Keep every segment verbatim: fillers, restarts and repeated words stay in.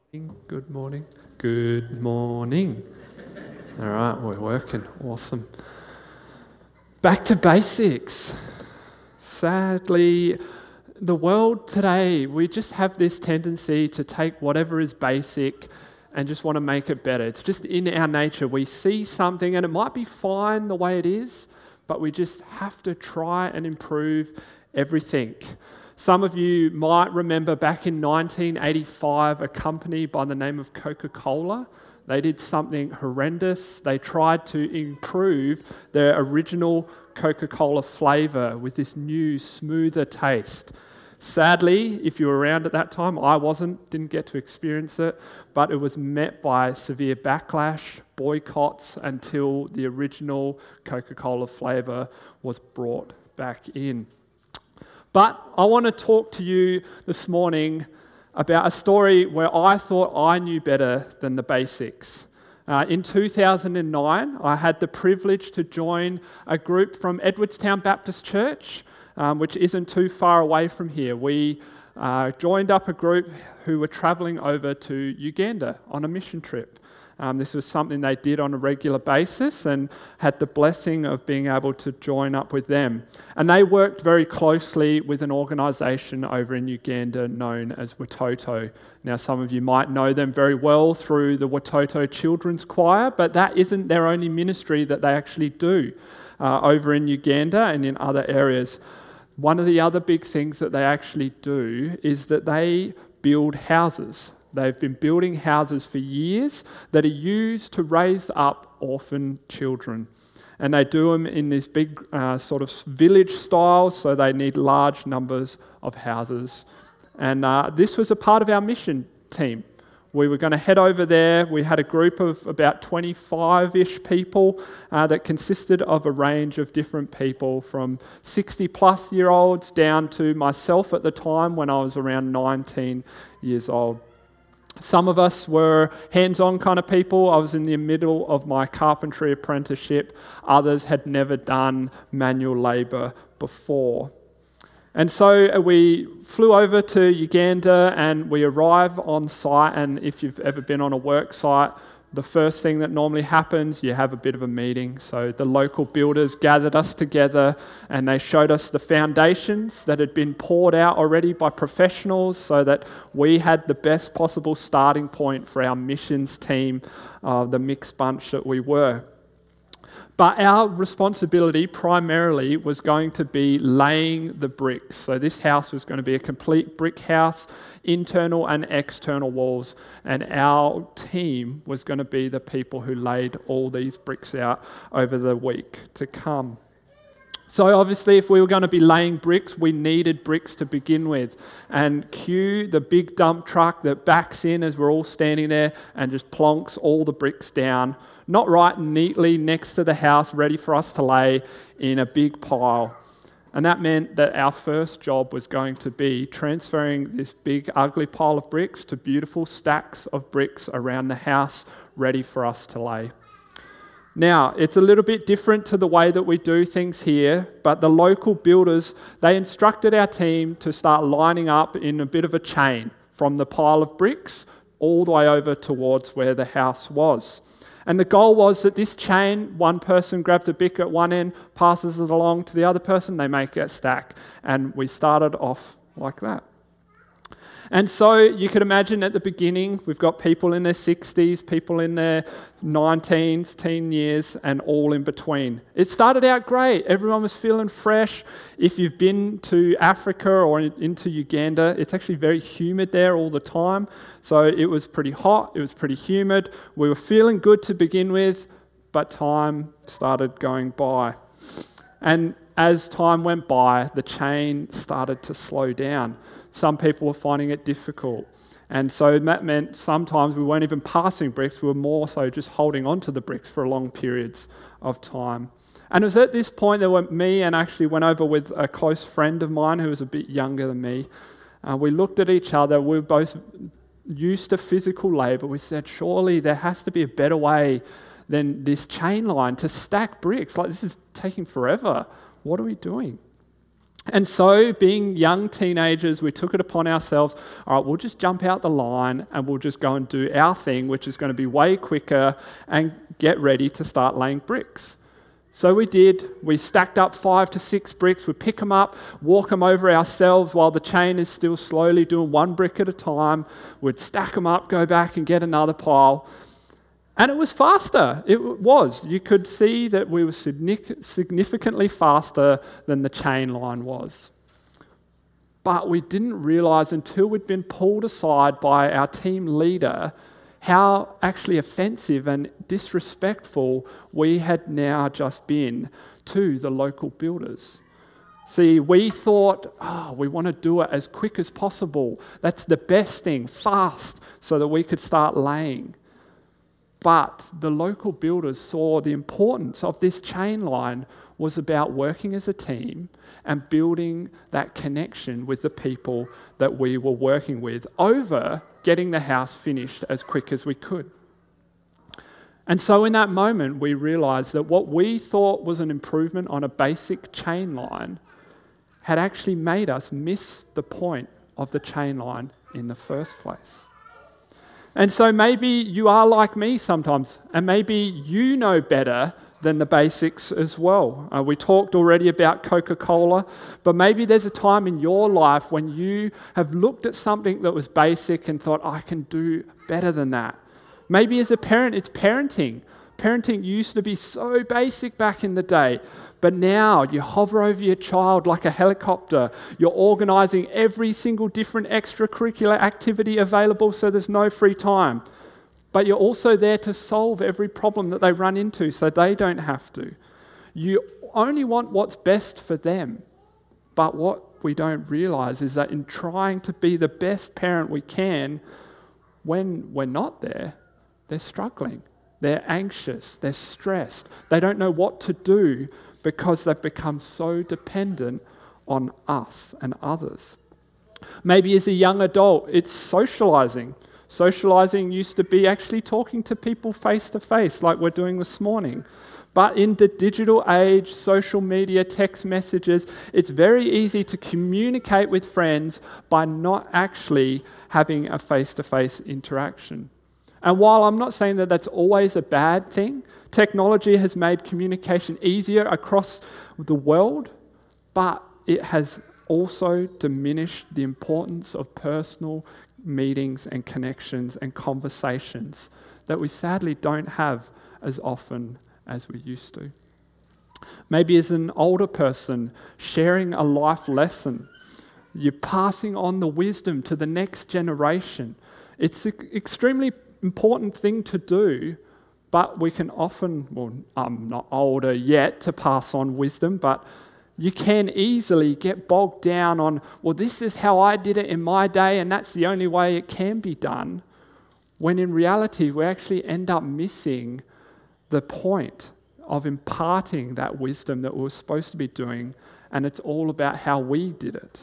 Good morning. Good morning. All right, we're working. Awesome. Back to basics. Sadly, the world today, we just have this tendency to take whatever is basic and just want to make it better. It's just in our nature. We see something and it might be fine the way it is, but we just have to try and improve everything. Some of you might remember back in nineteen eighty-five, a company by the name of Coca-Cola. They did something horrendous. They tried to improve their original Coca-Cola flavour with this new, smoother taste. Sadly, if you were around at that time, I wasn't, didn't get to experience it, but it was met by severe backlash, boycotts, until the original Coca-Cola flavour was brought back in. But I want to talk to you this morning about a story where I thought I knew better than the basics. Uh, in two thousand nine, I had the privilege to join a group from Edwardstown Baptist Church, um, which isn't too far away from here. We uh, joined up a group who were travelling over to Uganda on a mission trip. Um, this was something they did on a regular basis and had the blessing of being able to join up with them. And they worked very closely with an organisation over in Uganda known as Watoto. Now, some of you might know them very well through the Watoto Children's Choir, but that isn't their only ministry that they actually do uh, over in Uganda and in other areas. One of the other big things that they actually do is that they build houses. They've been building houses for years that are used to raise up orphan children. And they do them in this big uh, sort of village style, so they need large numbers of houses. And uh, this was a part of our mission team. We were going to head over there. We had a group of about twenty-five-ish people uh, that consisted of a range of different people, from sixty-plus year olds down to myself at the time when I was around nineteen years old. Some of us were hands-on kind of people. I was in the middle of my carpentry apprenticeship. Others had never done manual labour before. And so we flew over to Uganda and we arrive on site. And if you've ever been on a work site, the first thing that normally happens, you have a bit of a meeting. So the local builders gathered us together and they showed us the foundations that had been poured out already by professionals so that we had the best possible starting point for our missions team, uh, the mixed bunch that we were. But our responsibility primarily was going to be laying the bricks. So this house was going to be a complete brick house, internal and external walls. And our team was going to be the people who laid all these bricks out over the week to come. So obviously, if we were going to be laying bricks, we needed bricks to begin with. And cue the big dump truck that backs in as we're all standing there and just plonks all the bricks down, not right neatly next to the house, ready for us to lay in a big pile. And that meant that our first job was going to be transferring this big ugly pile of bricks to beautiful stacks of bricks around the house, ready for us to lay. Now, it's a little bit different to the way that we do things here, but the local builders, they instructed our team to start lining up in a bit of a chain from the pile of bricks all the way over towards where the house was. And the goal was that this chain, one person grabs a brick at one end, passes it along to the other person, they make a stack. And we started off like that. And so you could imagine at the beginning, we've got people in their sixties, people in their nineteens, teen years, and all in between. It started out great. Everyone was feeling fresh. If you've been to Africa or into Uganda, it's actually very humid there all the time. So it was pretty hot, it was pretty humid. We were feeling good to begin with, but time started going by. And as time went by, the chain started to slow down. Some people were finding it difficult. And so that meant sometimes we weren't even passing bricks, we were more so just holding on to the bricks for long periods of time. And it was at this point that when me and actually went over with a close friend of mine who was a bit younger than me. Uh, we looked at each other, we were both used to physical labour. We said, surely there has to be a better way than this chain line to stack bricks. Like, this is taking forever. What are we doing? And so, being young teenagers, we took it upon ourselves, all right, we'll just jump out the line and we'll just go and do our thing, which is going to be way quicker, and get ready to start laying bricks. So we did. We stacked up five to six bricks. We'd pick them up, walk them over ourselves while the chain is still slowly doing one brick at a time. We'd stack them up, go back and get another pile. And it was faster. It was. You could see that we were significantly faster than the chain line was. But we didn't realise until we'd been pulled aside by our team leader how actually offensive and disrespectful we had now just been to the local builders. See, we thought, oh, we want to do it as quick as possible. That's the best thing, fast, so that we could start laying. But the local builders saw the importance of this chain line was about working as a team and building that connection with the people that we were working with over getting the house finished as quick as we could. And so in that moment, we realised that what we thought was an improvement on a basic chain line had actually made us miss the point of the chain line in the first place. And so maybe you are like me sometimes, and maybe you know better than the basics as well. Uh, we talked already about Coca-Cola, but maybe there's a time in your life when you have looked at something that was basic and thought, I can do better than that. Maybe as a parent, it's parenting. Parenting used to be so basic back in the day, but now you hover over your child like a helicopter. You're organising every single different extracurricular activity available so there's no free time. But you're also there to solve every problem that they run into so they don't have to. You only want what's best for them. But what we don't realise is that in trying to be the best parent we can, when we're not there, they're struggling. They're anxious. They're stressed. They don't know what to do because they've become so dependent on us and others. Maybe as a young adult, it's socialising. Socialising used to be actually talking to people face to face like we're doing this morning. But in the digital age, social media, text messages, it's very easy to communicate with friends by not actually having a face-to-face interaction. And while I'm not saying that that's always a bad thing, technology has made communication easier across the world, but it has also diminished the importance of personal meetings and connections and conversations that we sadly don't have as often as we used to. Maybe as an older person, sharing a life lesson, you're passing on the wisdom to the next generation. It's an extremely important thing to do, but we can often, well, I'm not older yet to pass on wisdom, but you can easily get bogged down on, well, this is how I did it in my day and that's the only way it can be done, when in reality we actually end up missing the point of imparting that wisdom that we were supposed to be doing, and it's all about how we did it.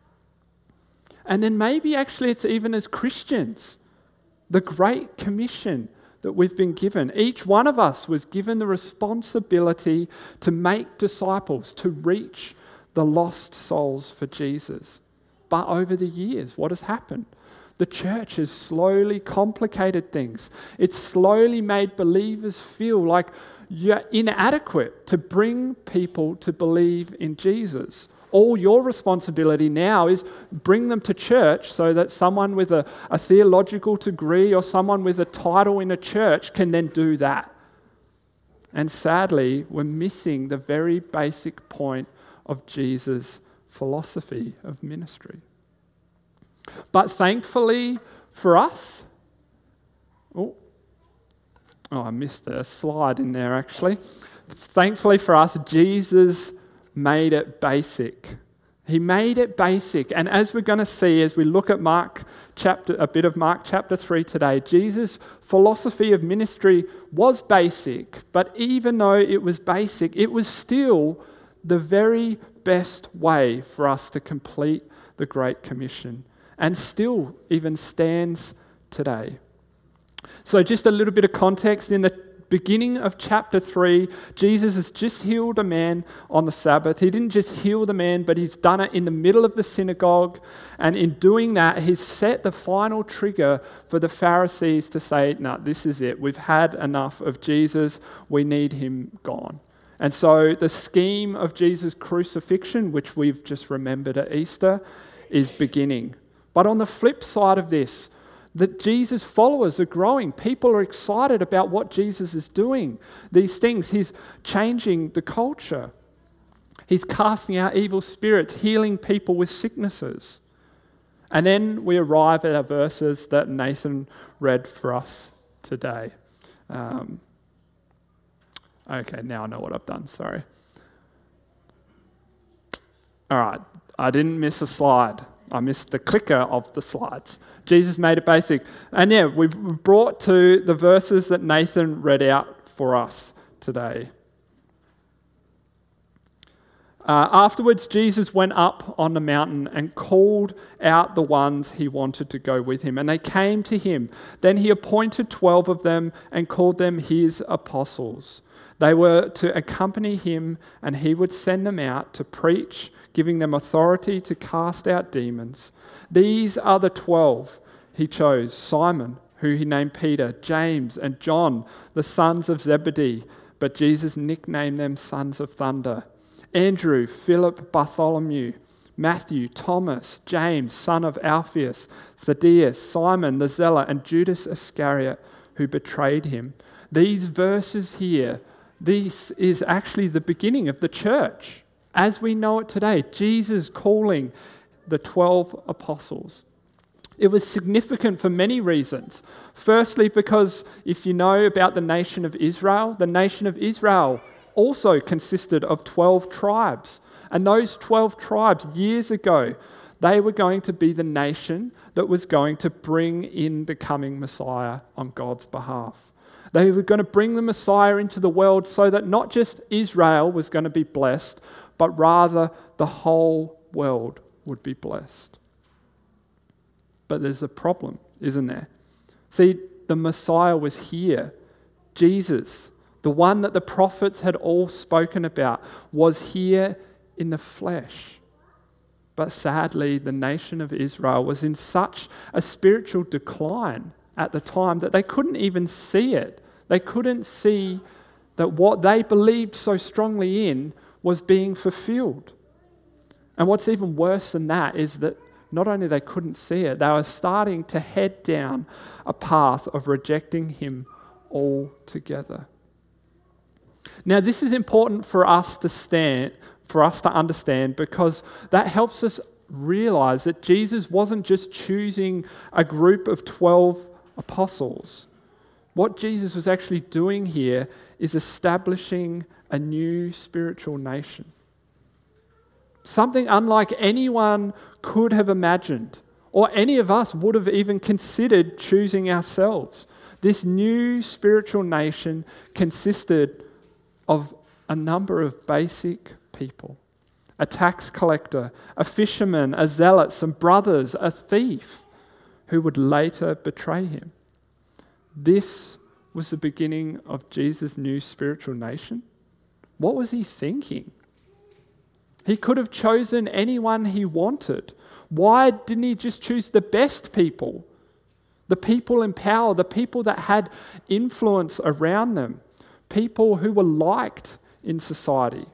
And then maybe actually it's even as Christians, the Great Commission that we've been given. Each one of us was given the responsibility to make disciples, to reach the lost souls for Jesus. But over the years, what has happened? The church has slowly complicated things. It's slowly made believers feel like you're inadequate to bring people to believe in Jesus. All your responsibility now is bring them to church so that someone with a, a theological degree or someone with a title in a church can then do that. And sadly, we're missing the very basic point of Jesus' philosophy of ministry. But thankfully for us, oh, oh, I missed a slide in there actually. Thankfully for us, Jesus made it basic. He made it basic. And as we're going to see as we look at Mark chapter, a bit of Mark chapter three today, Jesus' philosophy of ministry was basic, but even though it was basic, it was still the very best way for us to complete the Great Commission, and still even stands today. So just a little bit of context. In the beginning of chapter three, Jesus has just healed a man on the Sabbath. He didn't just heal the man, but he's done it in the middle of the synagogue. And in doing that, he's set the final trigger for the Pharisees to say, no, this is it. We've had enough of Jesus. We need him gone. And so the scheme of Jesus' crucifixion, which we've just remembered at Easter, is beginning. But on the flip side of this, that Jesus' followers are growing. People are excited about what Jesus is doing. These things, he's changing the culture. He's casting out evil spirits, healing people with sicknesses. And then we arrive at our verses that Nathan read for us today. Um, okay, now I know what I've done, sorry. All right, I didn't miss a slide. I missed the clicker of the slides. Jesus made it basic. And yeah, we've brought to the verses that Nathan read out for us today. Uh, afterwards, Jesus went up on the mountain and called out the ones he wanted to go with him, and they came to him. Then he appointed twelve of them and called them his apostles. They were to accompany him, and he would send them out to preach, giving them authority to cast out demons. These are the twelve he chose: Simon, who he named Peter, James and John, the sons of Zebedee, but Jesus nicknamed them sons of thunder. Andrew, Philip, Bartholomew, Matthew, Thomas, James, son of Alphaeus, Thaddeus, Simon the Zealot, and Judas Iscariot, who betrayed him. These verses here, this is actually the beginning of the church as we know it today. Jesus calling the twelve apostles. It was significant for many reasons. Firstly, because if you know about the nation of Israel, the nation of Israel also consisted of twelve tribes. And those twelve tribes, years ago, they were going to be the nation that was going to bring in the coming Messiah on God's behalf. They were going to bring the Messiah into the world so that not just Israel was going to be blessed, but rather the whole world would be blessed. But there's a problem, isn't there? See, the Messiah was here. Jesus, the one that the prophets had all spoken about, was here in the flesh. But sadly, the nation of Israel was in such a spiritual decline at the time that they couldn't even see it. They couldn't see that what they believed so strongly in was being fulfilled. And what's even worse than that is that not only they couldn't see it, they were starting to head down a path of rejecting him altogether. Now, this is important for us to stand, for us to understand, because that helps us realize that Jesus wasn't just choosing a group of twelve apostles. What Jesus was actually doing here is establishing a new spiritual nation. Something unlike anyone could have imagined, or any of us would have even considered choosing ourselves. This new spiritual nation consisted of a number of basic people: a tax collector, a fisherman, a zealot, some brothers, a thief who would later betray him. This was the beginning of Jesus' new spiritual nation. What was he thinking? He could have chosen anyone he wanted. Why didn't he just choose the best people? The people in power, the people that had influence around them, people who were liked in society.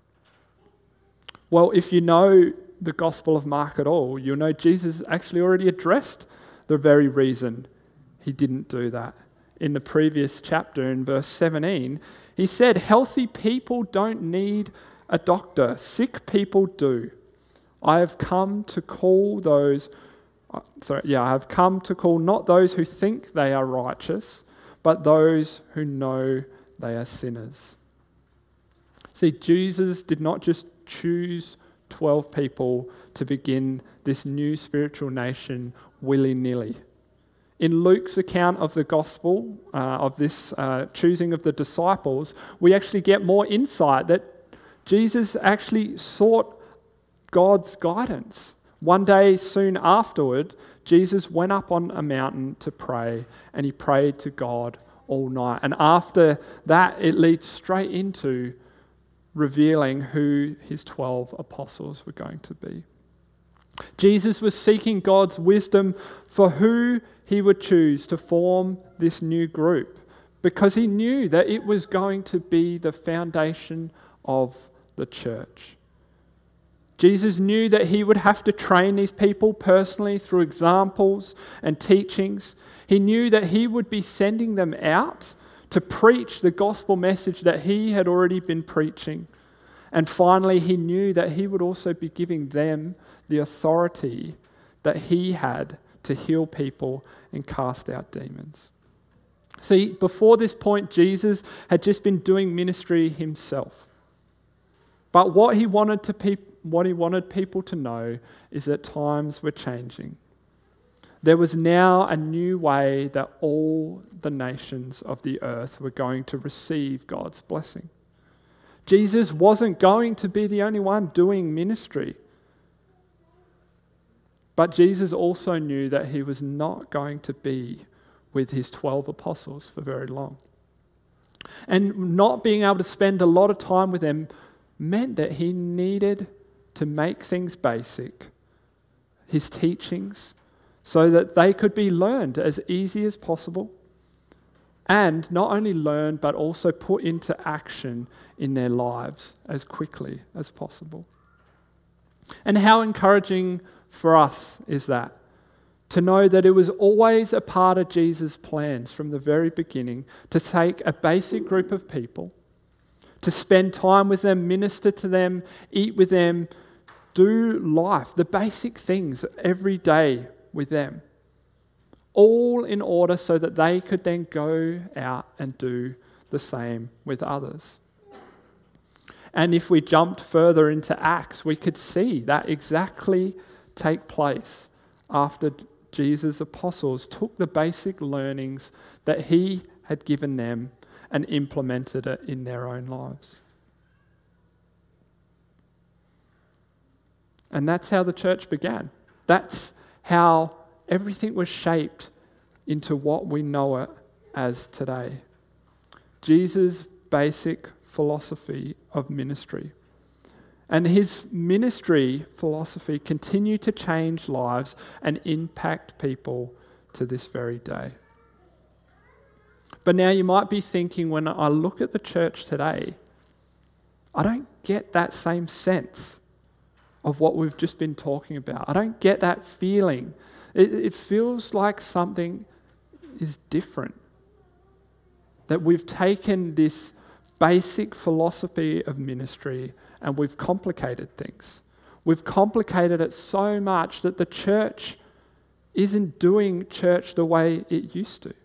Well, if you know the Gospel of Mark at all, you'll know Jesus actually already addressed the very reason he didn't do that. In the previous chapter, in verse seventeen, he said, "Healthy people don't need a doctor, sick people do. I have come to call those, uh, sorry, yeah, I have come to call not those who think they are righteous, but those who know they are sinners." See, Jesus did not just choose twelve people to begin this new spiritual nation willy-nilly. In Luke's account of the gospel, uh, of this uh, choosing of the disciples, we actually get more insight that Jesus actually sought God's guidance. One day soon afterward, Jesus went up on a mountain to pray, and he prayed to God all night. And after that, it leads straight into revealing who his twelve apostles were going to be. Jesus was seeking God's wisdom for who he would choose to form this new group, because he knew that it was going to be the foundation of the church. Jesus knew that he would have to train these people personally through examples and teachings. He knew that he would be sending them out to preach the gospel message that he had already been preaching. And finally, he knew that he would also be giving them the authority that he had to heal people and cast out demons. See, before this point, Jesus had just been doing ministry himself. But what he wanted to pe- what he wanted people to know is that times were changing. There was now a new way that all the nations of the earth were going to receive God's blessing. Jesus wasn't going to be the only one doing ministry. But Jesus also knew that he was not going to be with his twelve apostles for very long. And not being able to spend a lot of time with them meant that he needed to make things basic, his teachings, so that they could be learned as easy as possible, and not only learned but also put into action in their lives as quickly as possible. And how encouraging for us is that, to know that it was always a part of Jesus' plans from the very beginning to take a basic group of people, to spend time with them, minister to them, eat with them, do life, the basic things every day with them, all in order so that they could then go out and do the same with others. And if we jumped further into Acts, we could see that exactly take place after Jesus' apostles took the basic learnings that he had given them and implemented it in their own lives. And that's how the church began. That's how everything was shaped into what we know it as today. Jesus' basic philosophy of ministry. And his ministry philosophy continued to change lives and impact people to this very day. But now you might be thinking, when I look at the church today, I don't get that same sense of what we've just been talking about. I don't get that feeling. It, it feels like something is different. That we've taken this basic philosophy of ministry and we've complicated things. We've complicated it so much that the church isn't doing church the way it used to.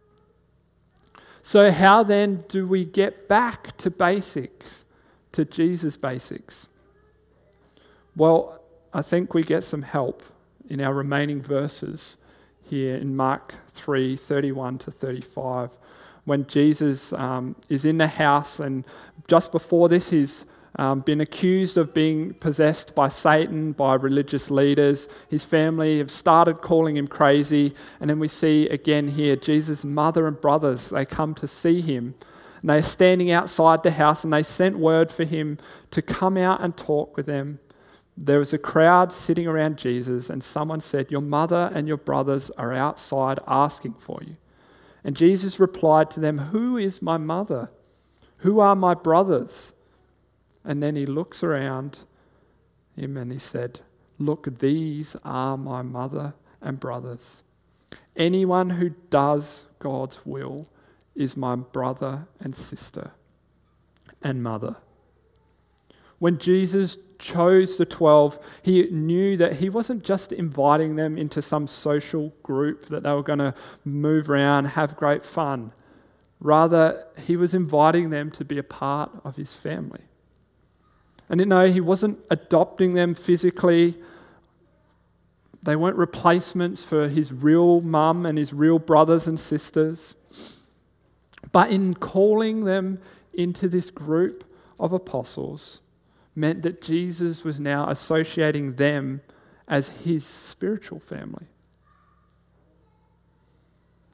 So how then do we get back to basics, to Jesus' basics? Well, I think we get some help in our remaining verses here in Mark three, thirty-one to thirty-five, when Jesus um, is in the house, and just before this he's um, been accused of being possessed by Satan, by religious leaders. His family have started calling him crazy, and then we see again here Jesus' mother and brothers, they come to see him, and they're standing outside the house, and they sent word for him to come out and talk with them. There was a crowd sitting around Jesus, and someone said, "Your mother and your brothers are outside asking for you." And Jesus replied to them, "Who is my mother? Who are my brothers?" And then he looks around him and he said, "Look, these are my mother and brothers. Anyone who does God's will is my brother and sister and mother." When Jesus chose the twelve, he knew that he wasn't just inviting them into some social group that they were going to move around, have great fun. Rather, he was inviting them to be a part of his family. And you know, he wasn't adopting them physically. They weren't replacements for his real mum and his real brothers and sisters. But in calling them into this group of apostles, meant that Jesus was now associating them as his spiritual family.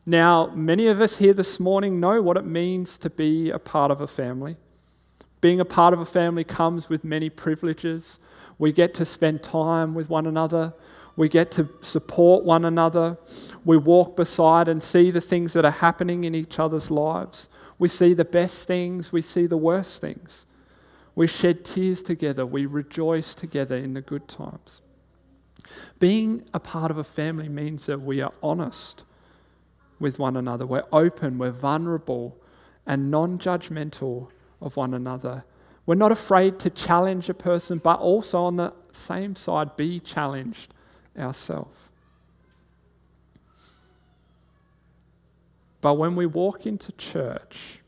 Now, many of us here this morning know what it means to be a part of a family. Being a part of a family comes with many privileges. We get to spend time with one another. We get to support one another. We walk beside and see the things that are happening in each other's lives. We see the best things. We see the worst things. We shed tears together. We rejoice together in the good times. Being a part of a family means that we are honest with one another. We're open, we're vulnerable, and non-judgmental of one another. We're not afraid to challenge a person, but also on the same side, be challenged ourselves. But when we walk into church,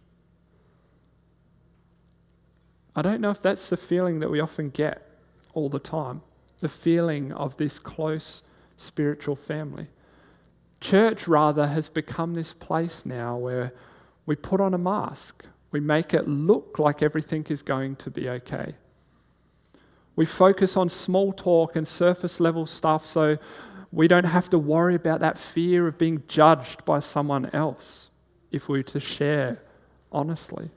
I don't know if that's the feeling that we often get all the time, the feeling of this close spiritual family. Church, rather, has become this place now where we put on a mask. We make it look like everything is going to be okay. We focus on small talk and surface level stuff so we don't have to worry about that fear of being judged by someone else if we were to share honestly.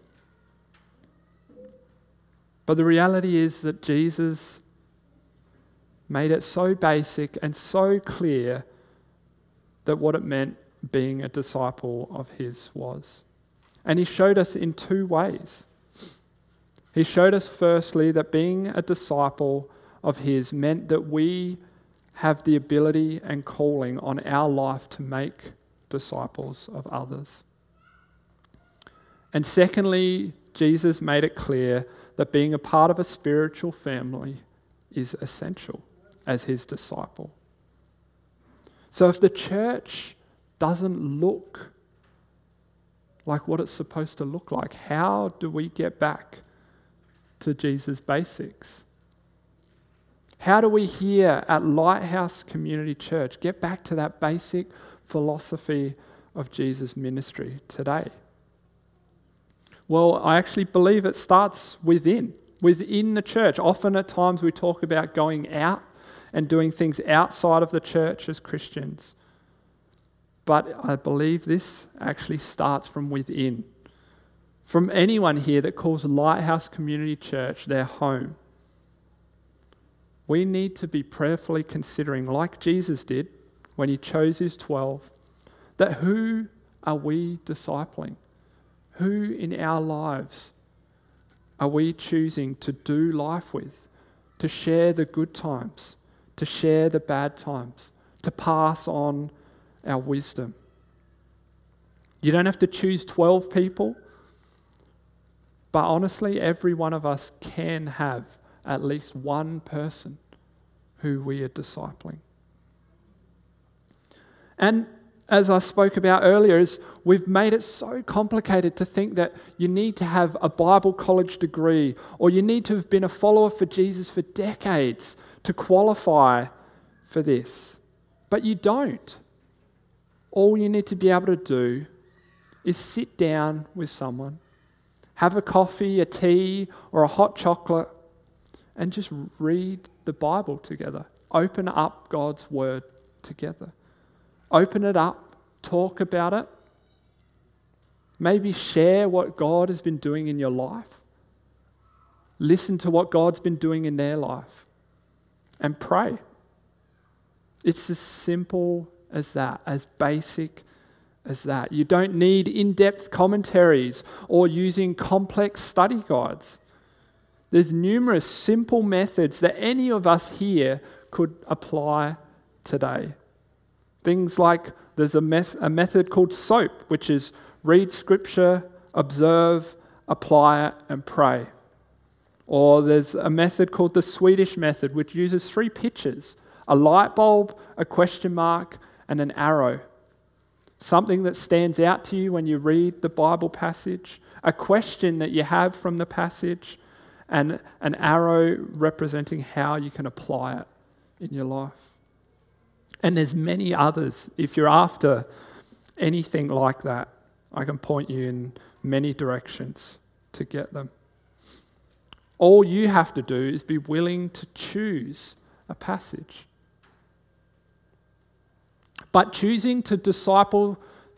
But the reality is that Jesus made it so basic and so clear that what it meant being a disciple of his was. And he showed us in two ways. He showed us firstly that being a disciple of his meant that we have the ability and calling on our life to make disciples of others. And secondly, Jesus made it clear that being a part of a spiritual family is essential as his disciple. So if the church doesn't look like what it's supposed to look like, how do we get back to Jesus' basics? How do we here at Lighthouse Community Church get back to that basic philosophy of Jesus' ministry today? Well, I actually believe it starts within, within the church. Often at times we talk about going out and doing things outside of the church as Christians. But I believe this actually starts from within. From anyone here that calls Lighthouse Community Church their home. We need to be prayerfully considering, like Jesus did when he chose his twelve, that who are we discipling? Who in our lives are we choosing to do life with, to share the good times, to share the bad times, to pass on our wisdom? You don't have to choose twelve people, but honestly, every one of us can have at least one person who we are discipling. And as I spoke about earlier, is we've made it so complicated to think that you need to have a Bible college degree or you need to have been a follower for Jesus for decades to qualify for this. But you don't. All you need to be able to do is sit down with someone, have a coffee, a tea, or a hot chocolate, and just read the Bible together. Open up God's Word together. Open it up, talk about it. Maybe share what God has been doing in your life. Listen to what God's been doing in their life. And pray. It's as simple as that, as basic as that. You don't need in-depth commentaries or using complex study guides. There's numerous simple methods that any of us here could apply today. Things like there's a, met- a method called SOAP, which is read scripture, observe, apply it, and pray. Or there's a method called the Swedish method, which uses three pictures: a light bulb, a question mark, and an arrow. Something that stands out to you when you read the Bible passage, a question that you have from the passage, and an arrow representing how you can apply it in your life. And there's many others. If you're after anything like that, I can point you in many directions to get them. All you have to do is be willing to choose a passage. But choosing to disciple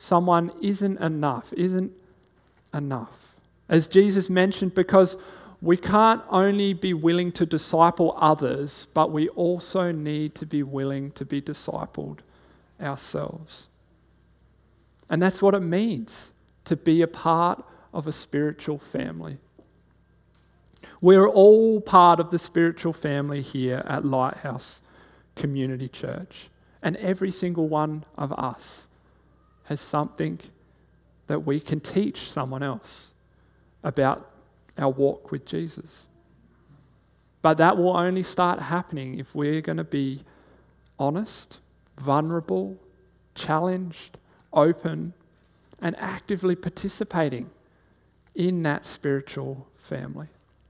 someone isn't enough, isn't enough. As Jesus mentioned, because we can't only be willing to disciple others, but we also need to be willing to be discipled ourselves. And that's what it means to be a part of a spiritual family. We're all part of the spiritual family here at Lighthouse Community Church. And every single one of us has something that we can teach someone else about our walk with Jesus. But that will only start happening if we're going to be honest, vulnerable, challenged, open, and actively participating in that spiritual family.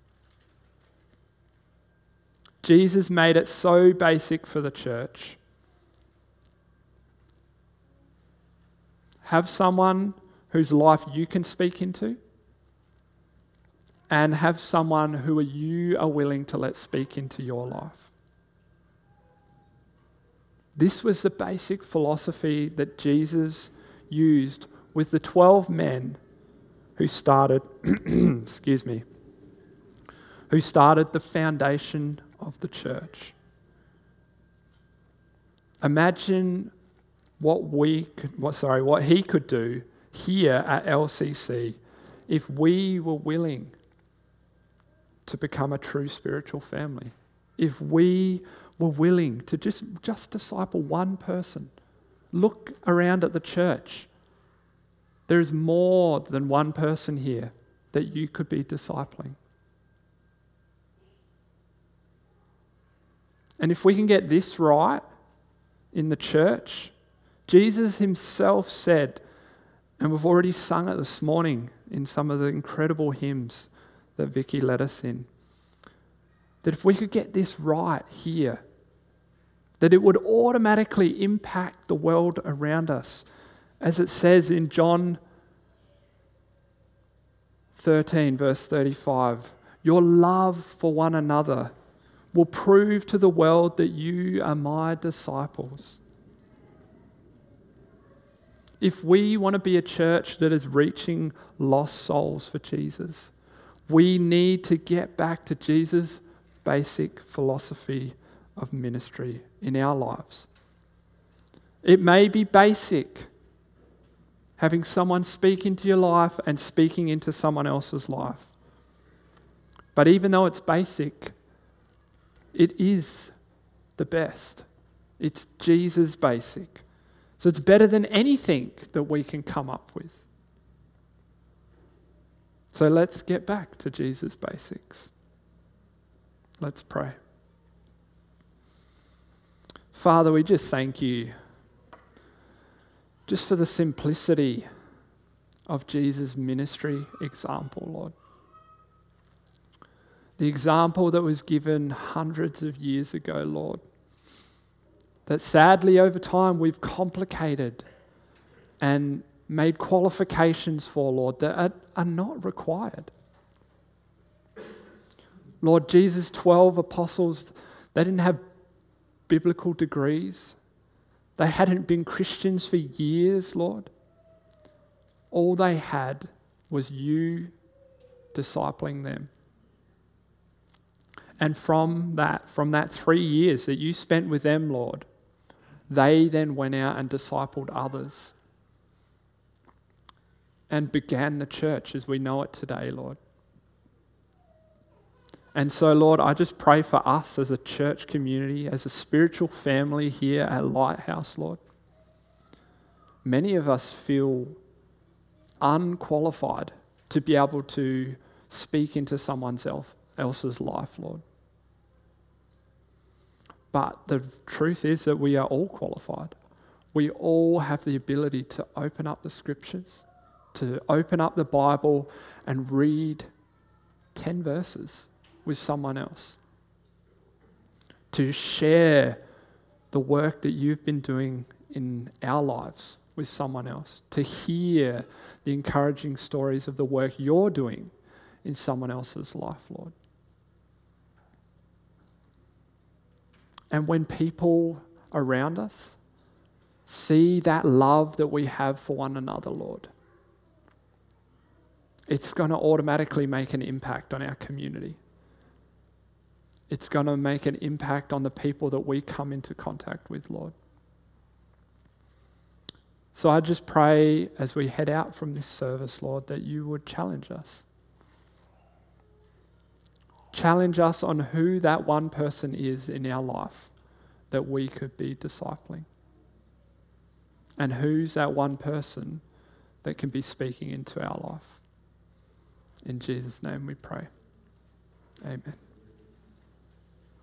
Jesus made it so basic for the church. Have someone whose life you can speak into, and have someone who you are willing to let speak into your life. This was the basic philosophy that Jesus used with the twelve men who started, excuse me, who started the foundation of the church. Imagine what we could, what, sorry, what he could do here at L C C if we were willing to become a true spiritual family. If we were willing to just, just disciple one person. Look around at the church. There's more than one person here that you could be discipling. And if we can get this right in the church, Jesus himself said, and we've already sung it this morning in some of the incredible hymns that Vicky led us in, that if we could get this right here, that it would automatically impact the world around us. As it says in John thirteen, verse thirty-five, your love for one another will prove to the world that you are my disciples. If we want to be a church that is reaching lost souls for Jesus, we need to get back to Jesus' basic philosophy of ministry in our lives. It may be basic, having someone speak into your life and speaking into someone else's life. But even though it's basic, it is the best. It's Jesus' basic. So it's better than anything that we can come up with. So let's get back to Jesus' basics. Let's pray. Father, we just thank you just for the simplicity of Jesus' ministry example, Lord. The example that was given hundreds of years ago, Lord, that sadly over time we've complicated and made qualifications for, Lord, that are, are not required. Lord, Jesus' twelve apostles, they didn't have biblical degrees. They hadn't been Christians for years, Lord. All they had was you discipling them. And from that, from that three years that you spent with them, Lord, they then went out and discipled others and began the church as we know it today, Lord. And so, Lord, I just pray for us as a church community, as a spiritual family here at Lighthouse, Lord. Many of us feel unqualified to be able to speak into someone else's life, Lord. But the truth is that we are all qualified. We all have the ability to open up the scriptures, to open up the Bible and read ten verses with someone else, to share the work that you've been doing in our lives with someone else, to hear the encouraging stories of the work you're doing in someone else's life, Lord. And when people around us see that love that we have for one another, Lord, it's going to automatically make an impact on our community. It's going to make an impact on the people that we come into contact with, Lord. So I just pray as we head out from this service, Lord, that you would challenge us. Challenge us on who that one person is in our life that we could be discipling. And who's that one person that can be speaking into our life. In Jesus' name we pray. Amen.